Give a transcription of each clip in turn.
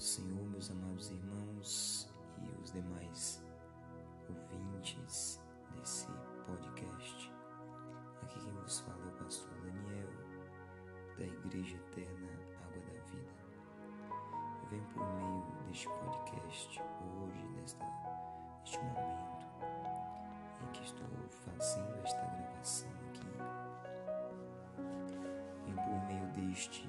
do Senhor, meus amados irmãos e os demais ouvintes desse podcast. Aqui quem vos fala é o pastor Daniel, da Igreja Eterna Água da Vida. Eu venho por meio deste podcast hoje, neste momento em que estou fazendo esta gravação aqui. Venho por meio deste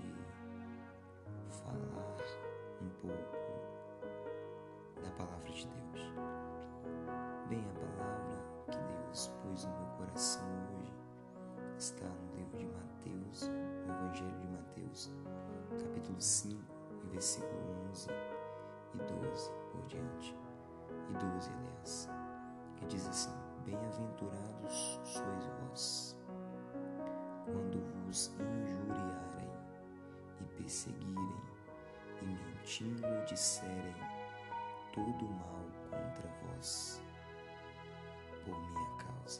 falar um pouco da palavra de Deus. Bem, a palavra que Deus pôs no meu coração hoje está no livro de Mateus, no Evangelho de Mateus, capítulo 5, versículo 11 e 12 por diante, e 12 aliás, que diz assim: Bem-aventurados sois vós, quando vos injuriarem e perseguirem e mentindo disserem todo mal contra vós, por minha causa.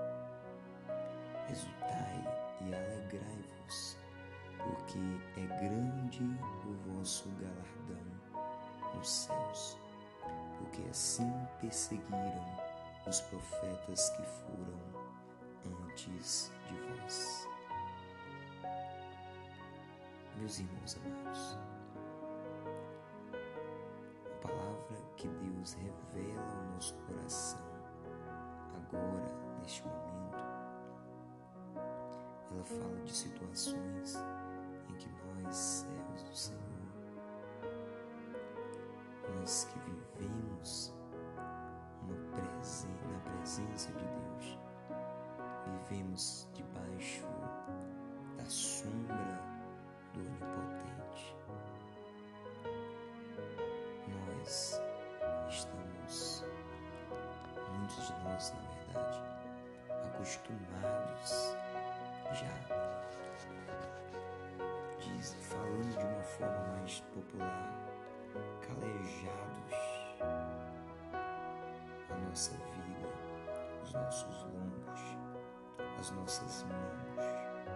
Exultai e alegrai-vos, porque é grande o vosso galardão nos céus, porque assim perseguiram os profetas que foram antes de vós. Meus irmãos amados, a palavra que Deus revela ao nosso coração agora, neste momento, ela fala de situações em que nós, servos do Senhor, nós que vivemos na presença de Deus, vivemos debaixo da sombra do Onipotente. Nós estamos, muitos de nós, na verdade, acostumados já, falando de uma forma mais popular, calejados a nossa vida, os nossos lombos, as nossas mãos,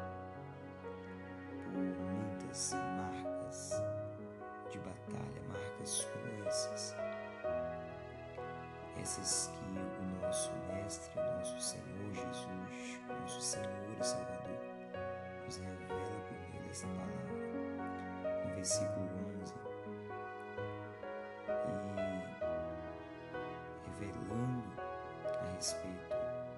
por muitas marcas de batalha, marcas como essas que o nosso Mestre, o nosso Senhor Jesus, nosso Senhor e Salvador, nos revela por meio dessa palavra, no versículo 11, e revelando a respeito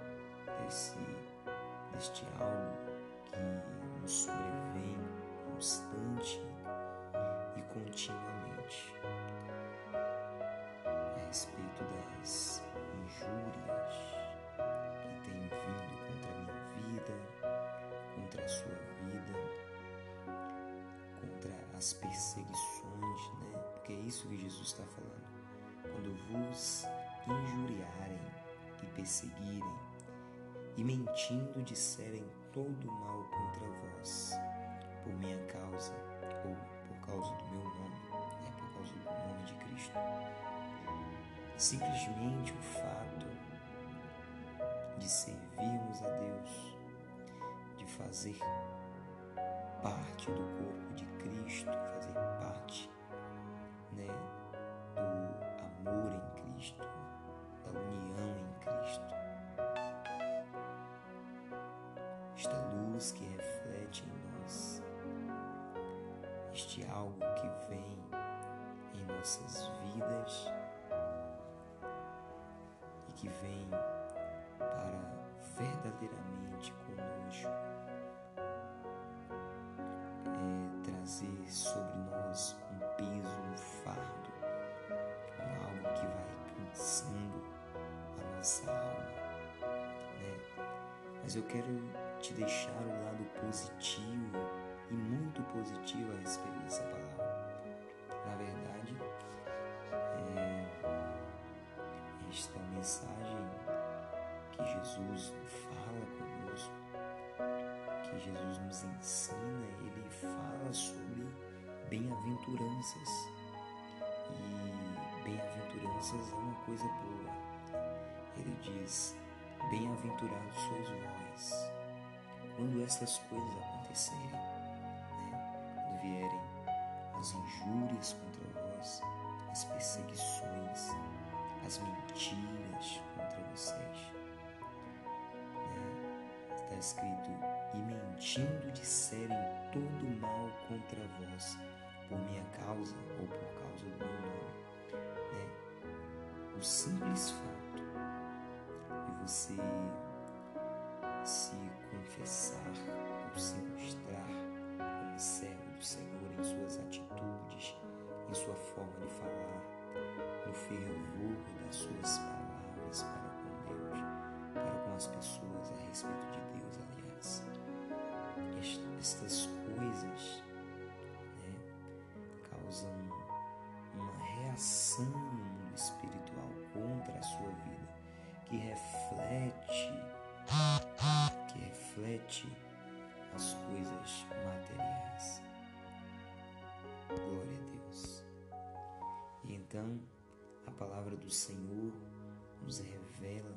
deste algo que nos sobrevém constante e continuamente, a respeito das injúrias que têm vindo contra a minha vida, contra a sua vida, contra as perseguições, Porque é isso que Jesus está falando. Quando vos injuriarem e perseguirem e mentindo disserem todo mal contra vós, por minha causa, ou por causa do meu nome, por causa do nome de Cristo. Simplesmente o fato de servirmos a Deus, de fazer parte do corpo de Cristo, fazer parte do amor em Cristo, da união em Cristo, esta luz que reflete em nós, este algo que vem em nossas vidas e que vem para verdadeiramente conosco trazer sobre nós um peso, um fardo, algo que vai cansando a nossa alma, Mas eu quero te deixar o lado positivo e muito positivo a respeito dessa palavra. Na verdade, esta mensagem que Jesus fala conosco, que Jesus nos ensina, ele fala sobre bem-aventuranças. E bem-aventuranças é uma coisa boa. Ele diz: bem-aventurados sois vós, quando essas coisas acontecerem, quando vierem as injúrias contra vós, as perseguições, as mentiras contra vocês. Está escrito: e mentindo disserem todo mal contra vós, por minha causa ou por causa do meu nome. O simples fato de você se confessar ou se mostrar como servo do Senhor em suas atitudes, em sua forma de falar, no fervor das suas palavras para com Deus, para com as pessoas, a respeito de Deus, aliás. Estas coisas causam uma reação no mundo espiritual contra a sua vida, que reflete as coisas materiais. Glória a Deus. E então a palavra do Senhor nos revela,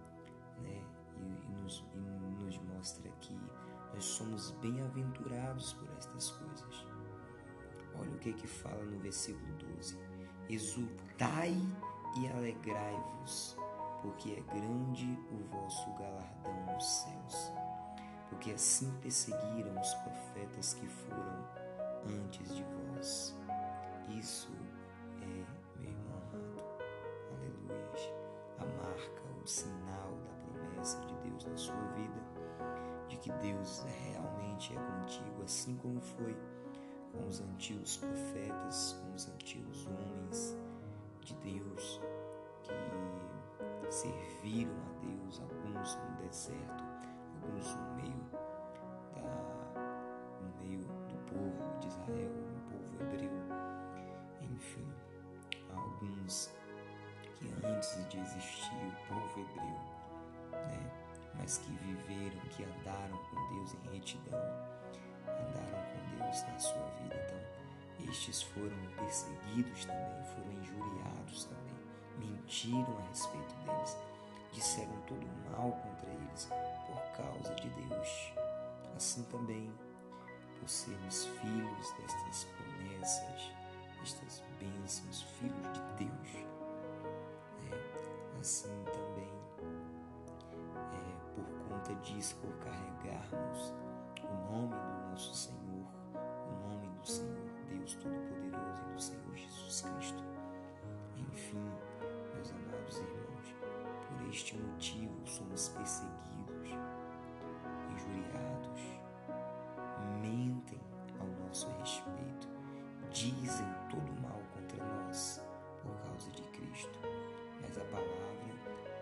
e nos mostra que nós somos bem-aventurados por estas coisas. Olha o que fala no versículo 12: exultai e alegrai-vos, porque é grande o vosso galardão nos céus, porque assim perseguiram os profetas que foram antes de vós. Isso é, meu irmão amado, aleluias, a marca, o sinal da promessa de Deus na sua vida, de que Deus realmente é contigo, assim como foi com os antigos profetas, com os antigos homens de Deus que serviram a Deus, alguns no deserto, alguns no meio do povo de Israel, do povo hebreu, enfim, alguns que antes de existir o povo hebreu, mas que viveram, que andaram com Deus em retidão, andaram com Deus na sua vida. Então, estes foram perseguidos também, foram injuriados também, mentiram a respeito deles, disseram todo mal contra eles por causa de Deus. Assim também, por sermos filhos destas promessas, destas bênçãos, filhos de Deus, assim também, por conta disso, por carregarmos o nome do nosso Senhor, o nome do Senhor Deus Todo-Poderoso e do Senhor Jesus Cristo. Enfim, meus amados irmãos, por este motivo somos perseguidos, injuriados, mentem ao nosso respeito, dizem todo mal contra nós por causa de Cristo. Mas a palavra,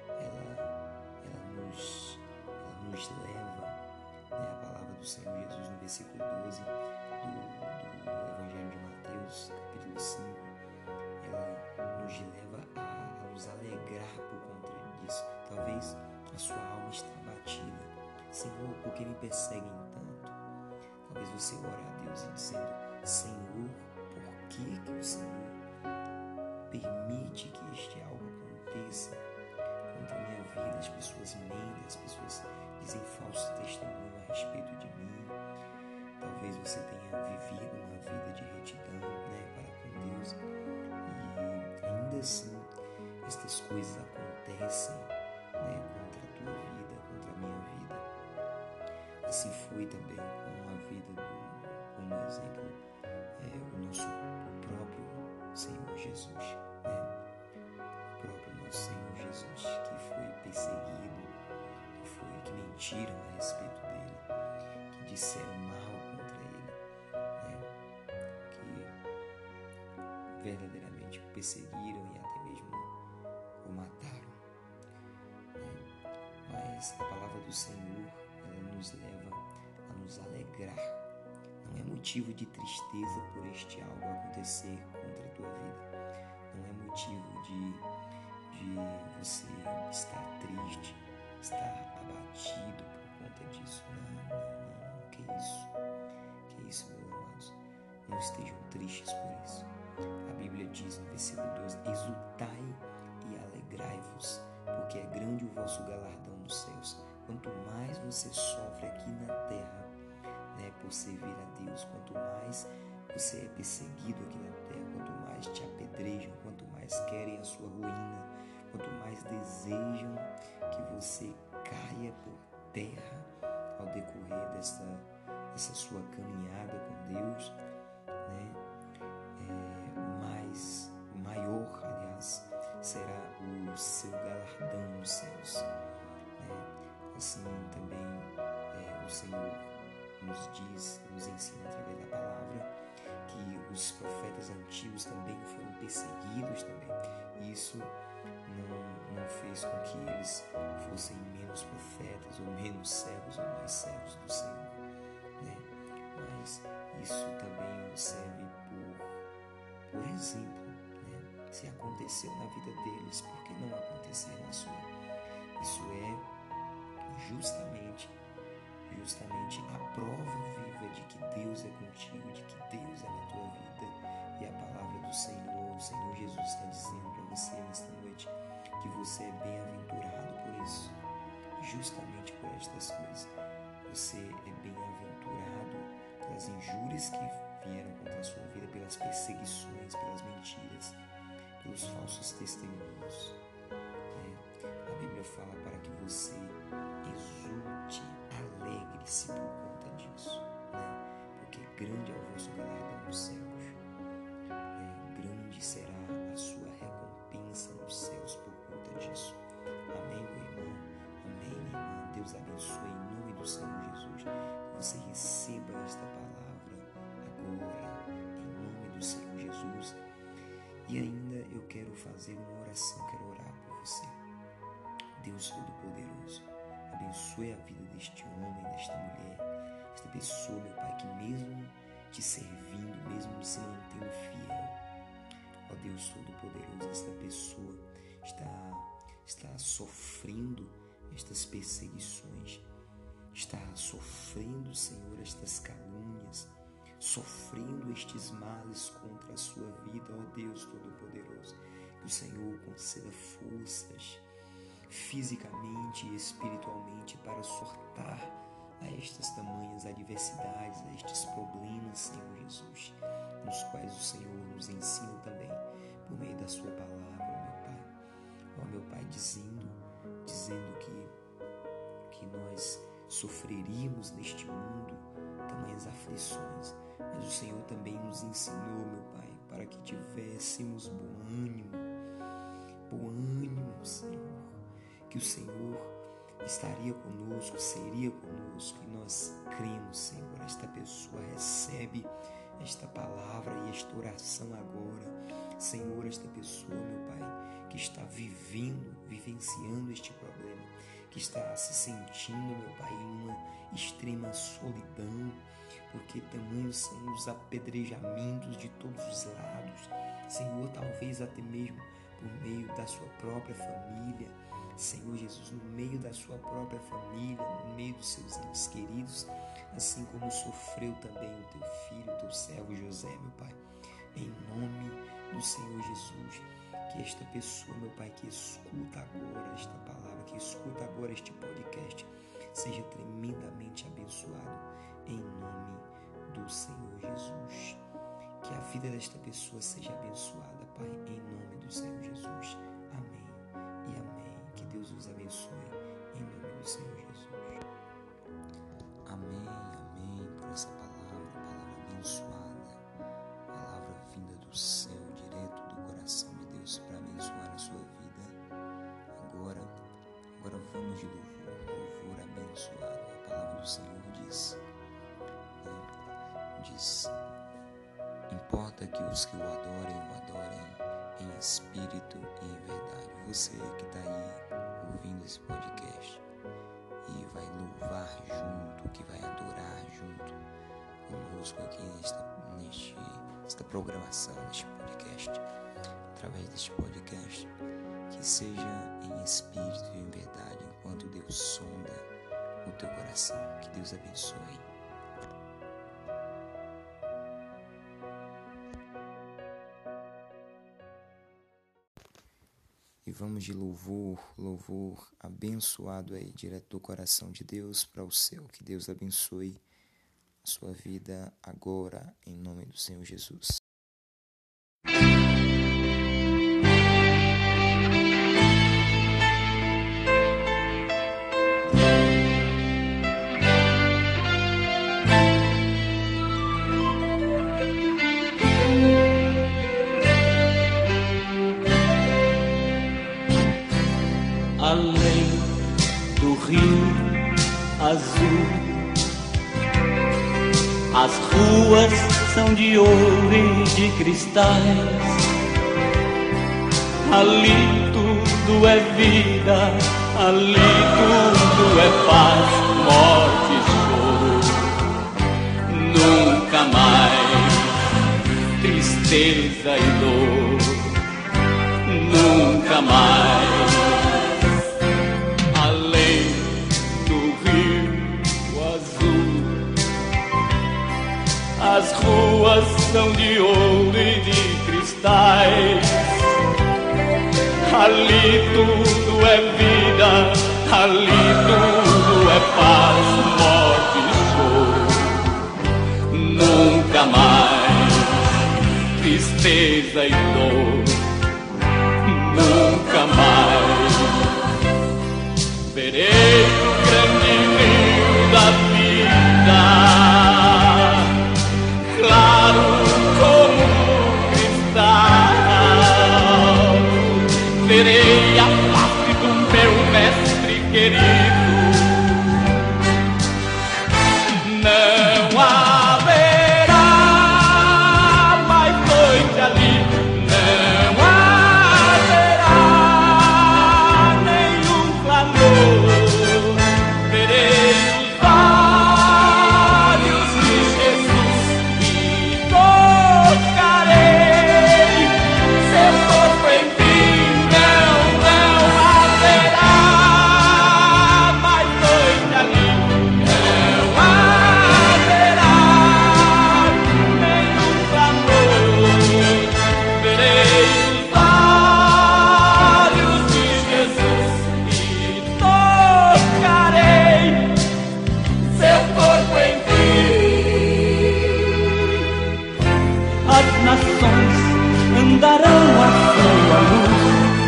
ela nos leva, a palavra do Senhor Jesus no versículo 12 do Evangelho de Mateus, capítulo 5, ela nos leva a nos alegrar por conta disso. Talvez a sua alma está abatida. Senhor, por que me perseguem tanto? Talvez você ore a Deus e dizendo: Senhor, por que o Senhor permite que este algo aconteça contra a minha vida? As pessoas mentem, as pessoas dizem falso testemunho a respeito de mim. Talvez você tenha vivido uma vida de retidão, para com Deus, e ainda assim estas coisas acontecem, contra a tua vida, contra a minha vida. Assim foi também com a vida como exemplo, o próprio Senhor Jesus, o próprio nosso Senhor Jesus, que foi perseguido, que mentiram a respeito dele, que disseram mal contra ele, que verdadeiramente o perseguiram e até mesmo o mataram. Mas a palavra do Senhor, ela nos leva a nos alegrar. Não é motivo de tristeza por este algo acontecer contra a tua vida. Não é motivo de você estar triste, estar abatido por conta disso. Não. Que isso, meus amados? Não estejam tristes por isso. A Bíblia diz no versículo 12: exultai e alegrai-vos, porque é grande o vosso galardão nos céus. Quanto mais você sofre aqui na terra, por servir a Deus, quanto mais você é perseguido aqui na terra, quanto mais mais te apedrejam, quanto mais querem a sua ruína, quanto mais desejam que você caia por terra ao decorrer dessa sua caminhada com Deus, né? Maior, aliás, será o seu galardão nos céus, né? Assim também o Senhor nos ensina através da palavra que os profetas antigos também foram perseguidos também. Isso não fez com que eles fossem menos profetas ou menos servos ou mais servos do Senhor, né? Mas isso também serve por exemplo, né? Se aconteceu na vida deles, por que não acontecer na sua? Isso é justamente a prova viva de que Deus é contigo, de que Deus é na tua vida. E a palavra do Senhor, o Senhor Jesus está dizendo para você nesta noite que você é bem-aventurado por isso, justamente por estas coisas. Você é bem-aventurado pelas injúrias que vieram contra a sua vida, pelas perseguições, pelas mentiras, pelos falsos testemunhos. A Bíblia fala para que você exulte, alegre-se por conta disso, porque grande é o vosso galardão nos céus, grande será a sua recompensa nos céus por conta disso. Amém, meu irmão? Amém, minha irmã? Deus abençoe em nome do Senhor Jesus. Que você receba esta palavra agora, em nome do Senhor Jesus. E ainda eu quero fazer uma oração, quero orar por você. Deus Todo-Poderoso, abençoe a vida deste homem, desta mulher, esta pessoa, meu Pai, que mesmo te servindo, mesmo se mantendo fiel, ó Deus Todo-Poderoso, esta pessoa está sofrendo estas perseguições, está sofrendo, Senhor, estas calúnias, sofrendo estes males contra a sua vida, ó Deus Todo-Poderoso, que o Senhor conceda forças fisicamente e espiritualmente para suportar a estas tamanhas adversidades, a estes problemas, Senhor Jesus, nos quais o Senhor nos ensina também por meio da sua palavra, meu Pai. Ó meu Pai, dizendo que nós sofreríamos neste mundo tamanhas aflições, mas o Senhor também nos ensinou, meu Pai, para que tivéssemos bom ânimo, Senhor, que o Senhor estaria conosco, seria conosco, e nós cremos, Senhor. Esta pessoa recebe esta palavra e esta oração agora, Senhor. Esta pessoa, meu Pai, que está vivenciando este problema, que está se sentindo, meu Pai, em uma extrema solidão, porque tamanhos são os apedrejamentos de todos os lados, Senhor, talvez até mesmo por meio da sua própria família, Senhor Jesus, no meio da sua própria família, no meio dos seus entes queridos, assim como sofreu também o teu filho, o teu servo José, meu Pai. Em nome do Senhor Jesus, que esta pessoa, meu Pai, que escuta agora esta palavra, que escuta agora este podcast, seja tremendamente abençoado, em nome do Senhor Jesus. Que a vida desta pessoa seja abençoada, Pai, em nome do Senhor Jesus. Amém e amém. Que Deus os abençoe, em nome do Senhor Jesus. Amém, amém, por essa palavra abençoada, palavra vinda do céu, direto do coração de Deus, para abençoar a sua vida. Agora vamos de louvor abençoado. A palavra do Senhor diz, importa que os que o adorem em espírito e em verdade. Você que está aí ouvindo esse podcast e vai louvar junto, que vai adorar junto conosco aqui nesta programação, neste podcast, através deste podcast, que seja em espírito e em verdade, enquanto Deus sonda o teu coração. Que Deus abençoe. E vamos de louvor abençoado aí, direto do coração de Deus para o céu. Que Deus abençoe a sua vida agora, em nome do Senhor Jesus. azul. As ruas são de ouro e de cristais. Ali tudo é vida, ali tudo é paz, morte e choro. Nunca mais tristeza e dor. Nunca mais. Além do rio azul, as ruas são de ouro e de cristais. Ali tudo é vida, ali tudo é paz, morte e choro. Nunca mais tristeza e dor. Nunca mais verei o grande rio da vida, claro como cristal. Verei a face do meu mestre querido. Não haverá mais noite ali. Não haverá nenhum clamor. Verei os olhos de Jesus e tocarei seu corpo em mim. Não haverá mais noite ali. Não haverá nenhum clamor. Verei os olhos de Jesus e tocarei seu corpo em mim. As nações andarão à sua luz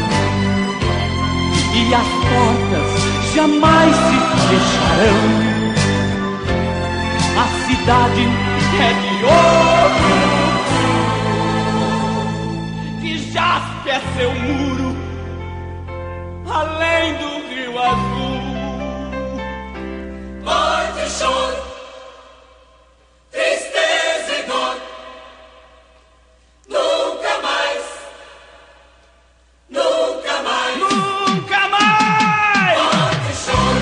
e as portas jamais se fecharão. A cidade é de ouro, de jaspe é seu muro, além do rio azul. Morte e choro, tristeza e dor. Nunca mais, nunca mais, nunca mais. Morte e choro,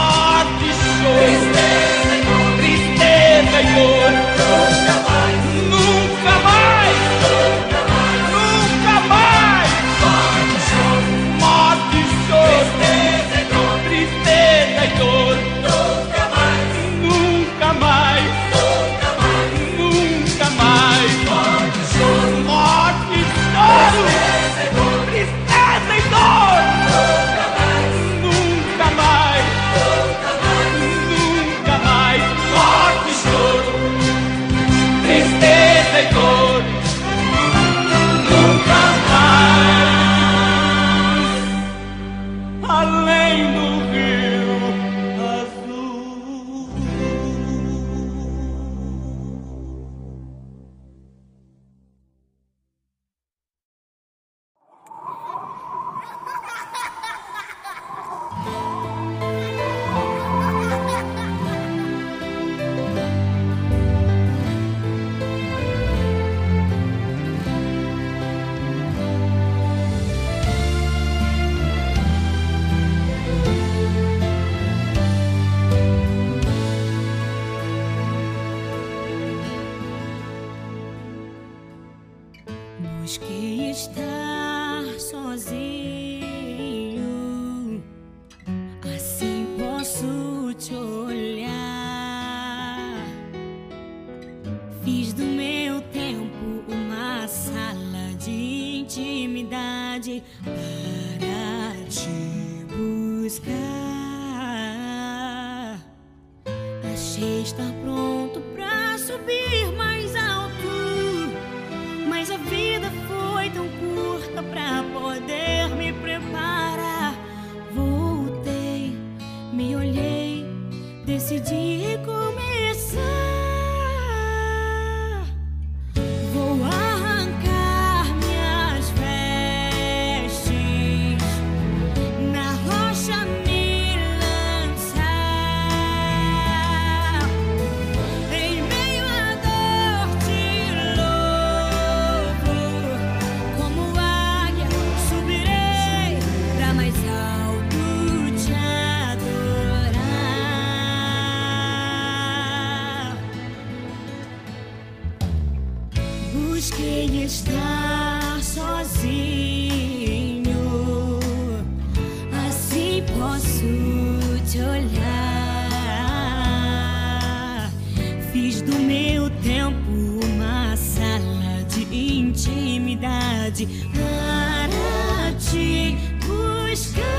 tristeza e dor, tristeza e dor. Nunca mais, nunca mais, nunca mais, nunca mais. Morte e choro, tristeza e dor, tristeza e dor. Nunca mais, nunca mais, nunca mais, nunca mais. Morte e choro, tristeza e dor, tristeza e dor. Nunca mais, nunca mais, nunca mais, nunca mais. Morte e choro, tristeza e dor. Nunca mais, além do rio azul. Busquei estar sozinho, assim posso te olhar. Fiz do meu tempo uma sala de intimidade para te buscar. Achei estar pronto pra subir mais alto, mas a vida foi tão curta pra poder me preparar. Voltei, me olhei, decidi recomeçar. Vou arrancar minhas vestes, na rocha me lançar. sem estar sozinho. Assim posso te olhar. Fiz do meu tempo uma sala de intimidade para te buscar.